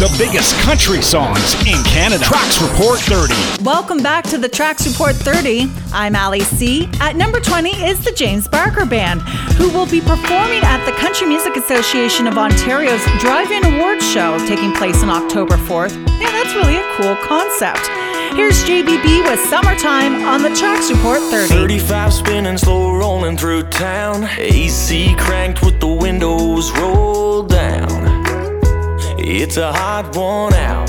the biggest country songs in Canada. Tracks Report 30. Welcome back to the Tracks Report 30. I'm Ali C. At number 20 is the James Barker Band, who will be performing at the Country Music Association of Ontario's Drive-In Awards show taking place on October 4th. Yeah, that's really a cool concept. Here's JBB with Summertime on the Tracks Report 30. 35 spinning, slow rolling through town. AC cranked with the windows rolled down. It's a hot one out.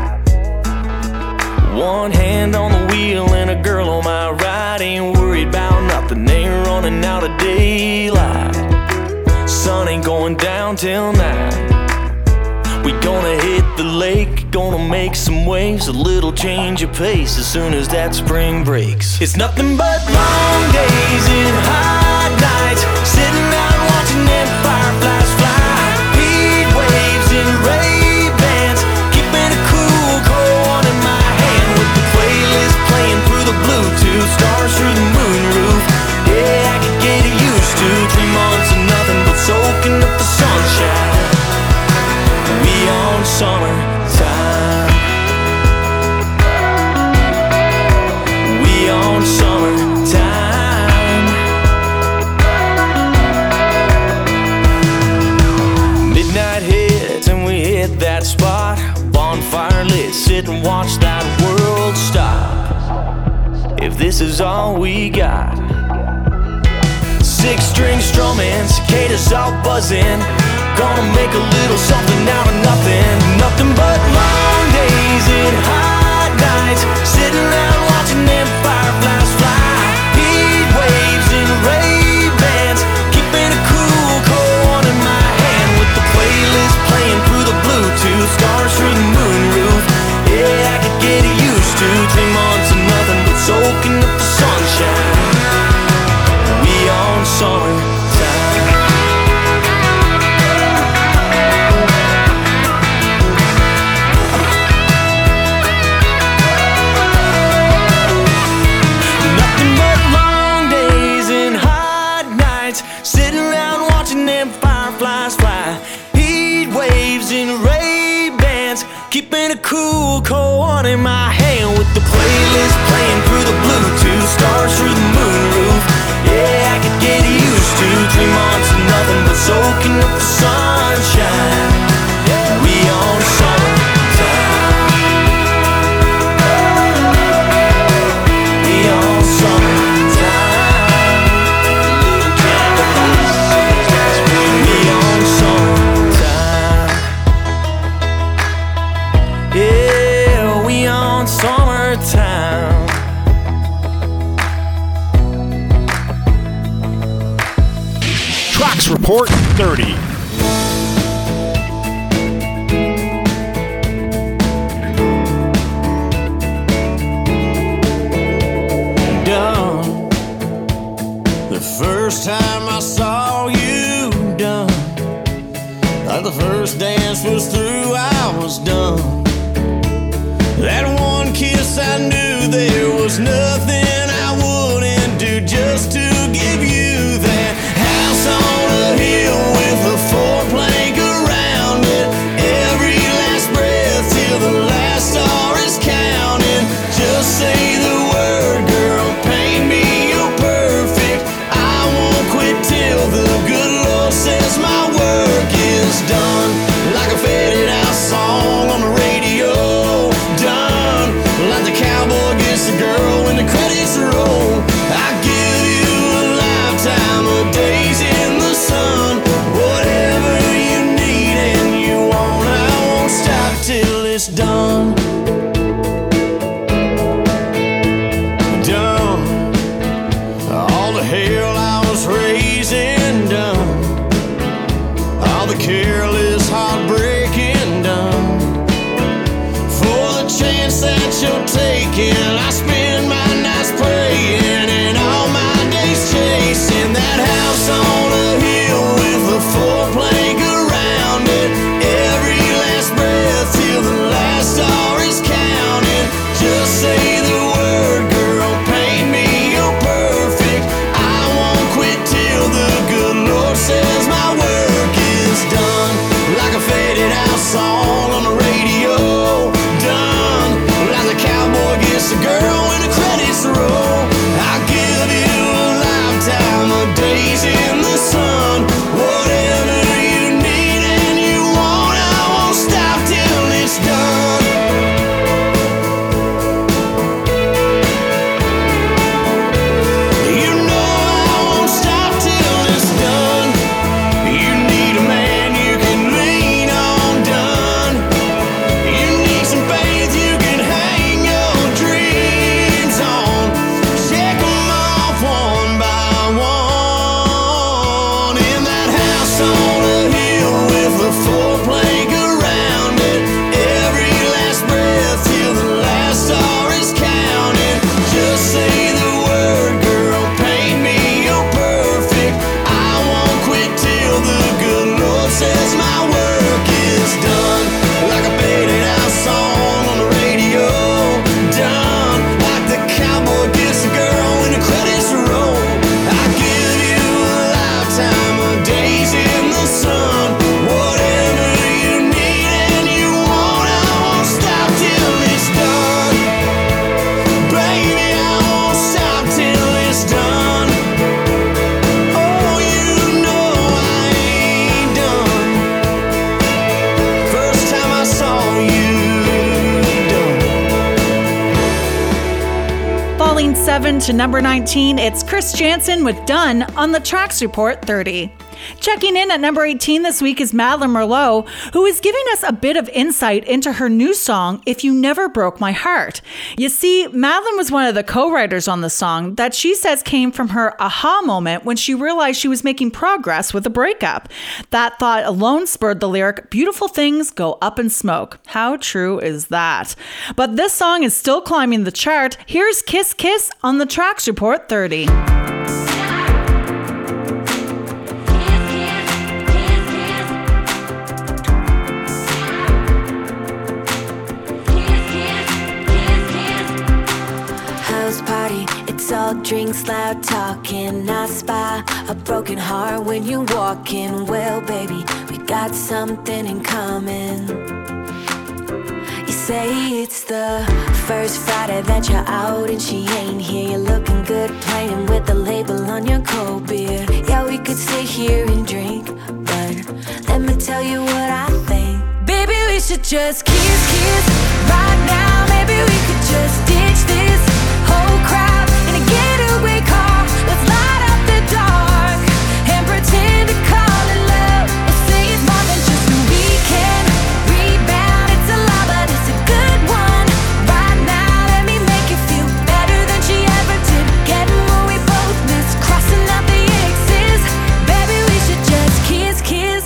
One hand on the wheel and a girl on my right. Ain't worried about nothing, ain't running out of daylight. Sun ain't going down till 9. We gonna hit the lake, gonna make some waves, a little change of pace as soon as that spring breaks. It's nothing but long days and hot nights, sitting out watching them fireflies fly. Heat waves and Ray-Bans, keeping a cool cold one in my hand, with the playlist playing through the Bluetooth, stars through the moonroof. Yeah, I could get used to 3 months of nothing but soaking up the sunshine. We on summertime. We on summertime. Midnight hits and we hit that spot. Bonfire lit, sit and watch that world stop. If this is all we got. 6-string strumming, cicadas all buzzing. Gonna make a little something out of nothing. Nothing but long days and hot nights, sitting around watching them fireflies fly. Heat waves and Ray-Bans, keeping a cool cold one in my hand, with the playlist playing through the Bluetooth, stars through the moonroof. Yeah, I could get used to 3 months of nothing but soaking up the sunshine. We on summertime. Keeping a cool cold one in my hand, with the playlist playing through the Bluetooth, stars through the moonroof. Yeah, I could get used to 3 months of nothing but soaking up the sunshine. We on summertime. We on summertime. We on summertime. Yeah, we on summertime. Tracks Report 30. Done. The first time I saw you, done. Like the first dance was through, I was done. That one kiss, I knew there was nothing I wouldn't do just to give you that house on a hill with a 4-plank around it. Every last breath till the last star is counting. Just say the word, girl, paint me, you're perfect. I won't quit till the good Lord says my work is done. Like a faded out song on the radio. Like the cowboy gets the girl when the credits roll. I give you a lifetime of days in the sun. Whatever you need and you want, I won't stop till it's done. Done. All the hell I was raising, done. All the careless heartbreaking, done. Chance that you're taking, I spend my nights praying and all my days chasing that house on a hill with a 4-plank around it. Every last breath till the last star is counting. Just say the word, girl, paint me, you're perfect. I won't quit till the good Lord says my work is done. Like a faded out song on the radio. 7 to number 19, it's Chris Janson with Done on the Tracks Report 30. Checking in at number 18 this week is Madeline Merlot, who is giving us a bit of insight into her new song, If You Never Broke My Heart. You see, Madeline was one of the co-writers on the song that she says came from her aha moment when she realized she was making progress with a breakup. That thought alone spurred the lyric, "Beautiful things go up in smoke." How true is that? But this song is still climbing the chart. Here's Kiss Kiss on the Tracks Report 30. Party, it's all drinks, loud talking. I spy a broken heart when you walk in. Well, baby, we got something in common. You say it's the first Friday that you're out and she ain't here. You're looking good playing with the label on your cold beer. Yeah, we could sit here and drink, but let me tell you what I think. Baby, we should just kiss, kiss right now. Maybe we could just ditch this whole crowd in a getaway car. Let's light up the dark and pretend to call it love. We'll say it's more than just a weekend rebound. It's a lie, but it's a good one. Right now, let me make you feel better than she ever did. Getting what we both miss, crossing out the X's. Baby, we should just kiss, kiss.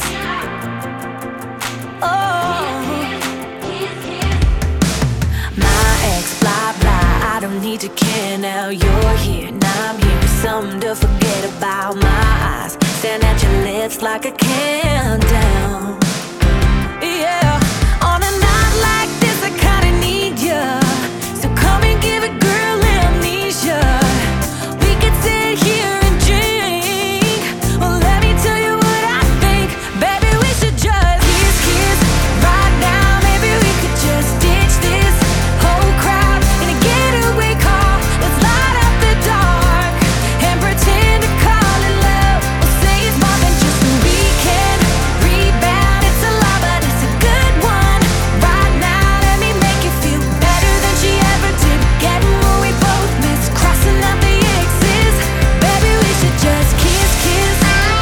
I don't need to care now, you're here, now I'm here with something to forget about. My eyes stand at your lips like a countdown. Yeah, on a night like this I kinda need ya, so come and give a girl amnesia. We could sit here and drink, well let me tell you what I think. Baby, we should just kiss, kiss right now. Maybe we could just ditch this whole crowd in a getaway car. Let's light up the dark and pretend to call it love. We'll say it's more than just a weekend rebound. It's a lie, but it's a good one. Right now, let me make you feel better than she ever did. Getting what we both miss, crossing out the X's. Baby, we should just kiss, kiss.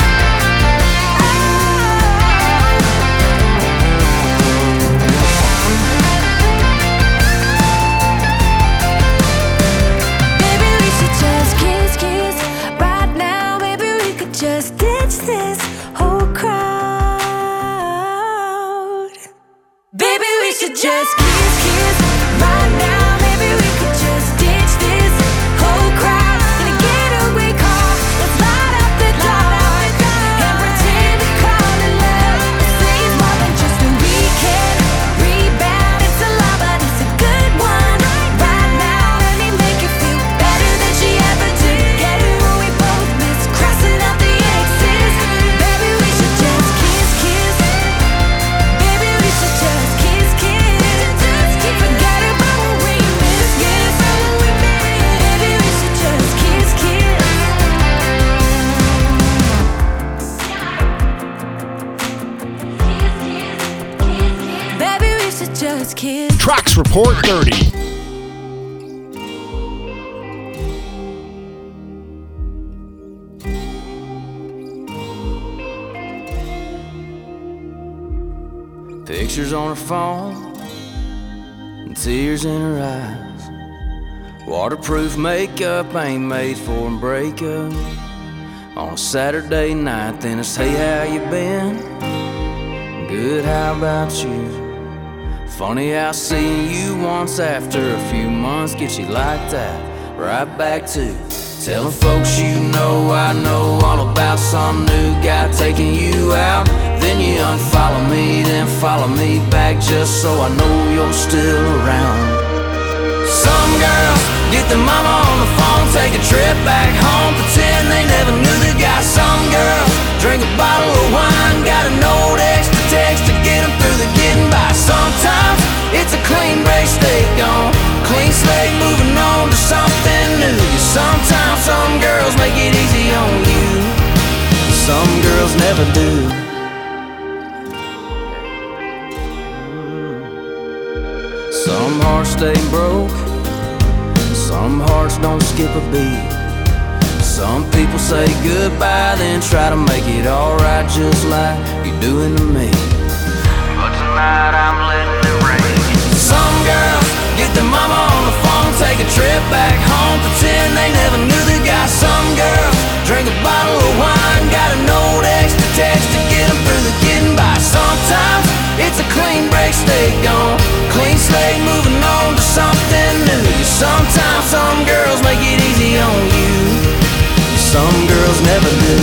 Baby, we should just kiss, kiss right now. Maybe we could just ditch this whole crowd. Baby, we should just kiss, kiss right now. Maybe we could just ditch this whole crowd in a getaway car. Let's light up the dark and pretend to call it love. Say it's more than just a weekend rebound. It's a lie, but it's a good one. Right now, let me make you feel better than she ever did. Getting what we both miss, crossing out the X's. Baby, we should just kiss, kiss. Baby, we should just kiss, kiss. Forget about what we missed, yes. Baby, we should just kiss, kiss. Baby, we should just kiss. Tracks Report 30. Pictures on her phone and tears in her eyes. Waterproof makeup ain't made for a breakup. On a Saturday night, then it's hey, how you been? Good, how about you? Funny how seeing you once after a few months gets you like that. Right back to telling folks you know I know all about some new guy taking you out. Then you unfollow me, then follow me back just so I know you're still around. Some girls get their mama on the phone, take a trip back home, pretend they never knew the guy. Some girls drink a bottle of wine, got a note, extra text to get them through the getting by. Sometimes it's a clean break, stay gone, clean slate, moving on to something new. Sometimes some girls make it easy on you, some girls never do. Some hearts stay broke, some Some hearts don't skip a beat. Some people say goodbye, then try to make it alright, just like you're doing to me. But tonight I'm letting it rain. Some girls get their mama on the phone, take a trip back home, pretend they never knew the guy. Some girls drink a bottle of wine, got a note extra text to get them through the getting by. Sometimes it's a clean break, stay gone, clean slate, moving on to something new. Sometimes some girls make it easy on you, some girls never do.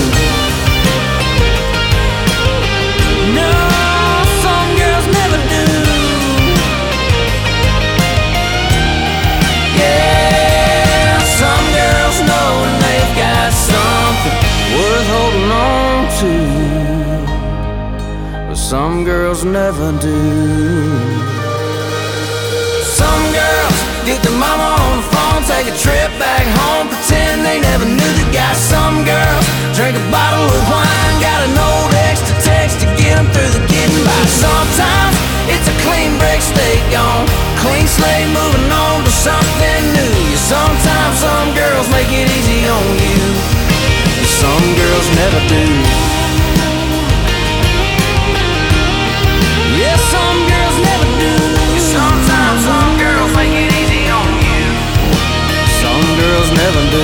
No, some girls never do. Yeah, some girls know when they've got something worth holding on to, but some girls never do. Some girls get their mama on the phone, take a trip back home, pretend they never knew the guy. Some girls drink a bottle of wine, got an old extra text to get them through the getting by. Sometimes it's a clean break, stay gone, clean slate, moving on to something new. Sometimes some girls make it easy on you, some girls never do. Yeah, some girls never do. Sometimes some girls make it easy on you, some girls never do.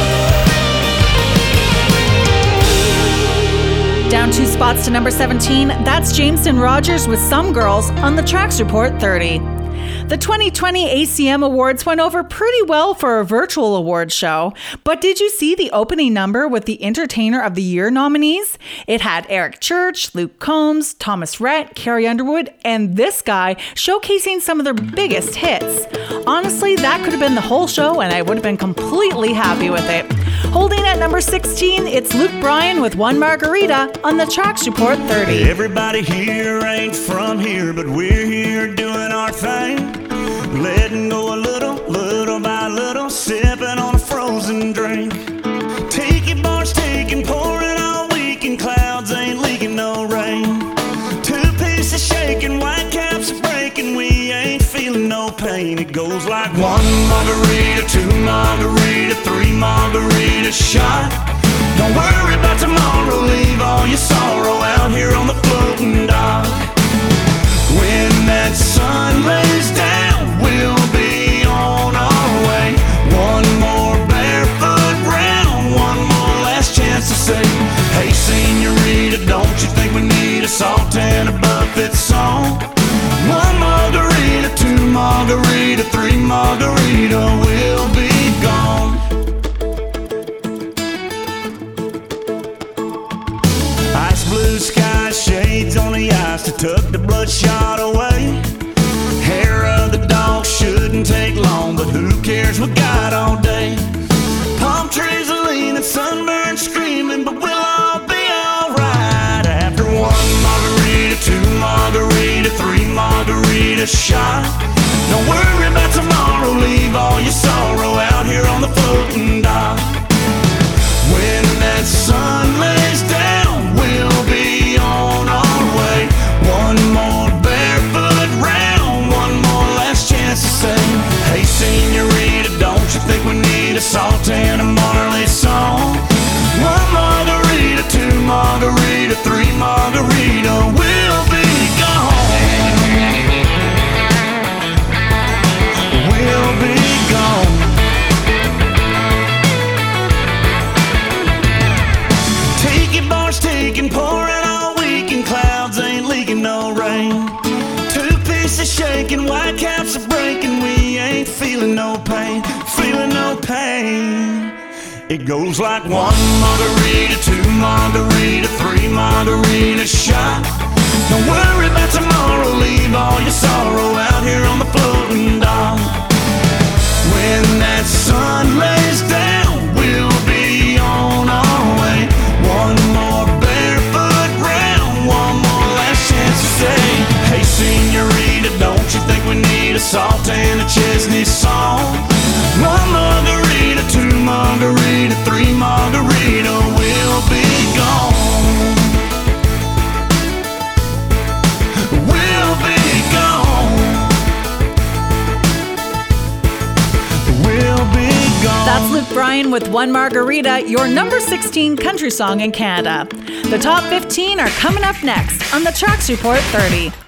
Down 2 spots to number 17, that's Jameson Rogers with Some Girls on the Tracks Report 30. The 2020 ACM Awards went over pretty well for a virtual awards show, but did you see the opening number with the Entertainer of the Year nominees? It had Eric Church, Luke Combs, Thomas Rhett, Carrie Underwood, and this guy showcasing some of their biggest hits. Honestly, that could have been the whole show and I would have been completely happy with it. Holding at number 16, it's Luke Bryan with One Margarita on the Tracks Report 30. Everybody here ain't from here, but we're here doing our thing. Letting go a little, little by little, sipping on a frozen drink. Tiki bars taking, pouring all week, and clouds ain't leaking no rain. 2 pieces shaking, white caps are breaking, we ain't feeling no pain. It goes like 1 margarita, 2 margarita, 3 margarita shot. Don't worry about tomorrow, leave all your sorrow out here on the floating dock. When that sun lays down, we'll be on our way. 1 more barefoot round, 1 more last chance to say, hey senorita, don't you think we need a salt and a buffet song? 1 margarita, 2 margarita, 3 margarita, we'll be gone. Ice blue sky, shades on the ice to tuck the bloodshot away. Hair of the dog shouldn't take long, but who cares, we got all day. Palm trees are leaning, sunburned screaming, but we'll all be alright. After 1 margarita, 2 margarita, 3 margarita shot. Don't worry about tomorrow, leave all your sorrow out here on the floating dock. When that sun lays down, we'll be on our way. 1 more barefoot round, 1 more last chance to say, hey senorita, don't you think we need a salt and a Marley song? 1 margarita, 2 margarita, 3 margarita, we'll be gone. We'll be gone. Tiki bars taking, pouring all week, and clouds ain't leaking no rain. 2 pieces shaking, white caps are breaking, we ain't feeling no pain, feeling no pain. It goes like 1 margarita, 2 margarita, 3 margarita shot. Don't worry about tomorrow, leave all your sorrow out here on the floating dock. When that sun lays down, we'll be on our way. 1 more barefoot round, 1 more last chance to say, hey senorita, don't you think we need a salt and a Chesney song? 1 margarita, 2 margarita, 3 margarita, we'll be gone. We'll be gone. That's Luke Bryan with One Margarita, your number 16 country song in Canada. The top 15 are coming up next on the Tracks Report 30.